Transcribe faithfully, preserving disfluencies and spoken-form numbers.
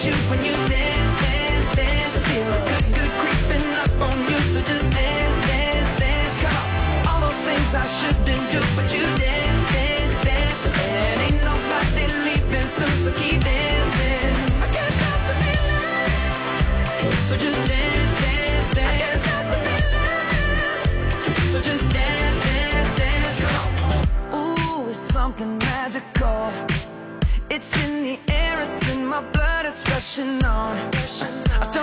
you when you dance, dance, dance. I feel a good, good creeping up on you, so just dance, dance, dance. Come on, all those things I shouldn't do, but you dance, dance, dance. And ain't nobody leaving soon, so keep dancing. I can't stop the feeling, so just dance, dance, dance. I can't stop the feeling, so just dance, dance, dance. Come on. Ooh, it's something magical. It's in the air, it's in my blood, it's rushing on.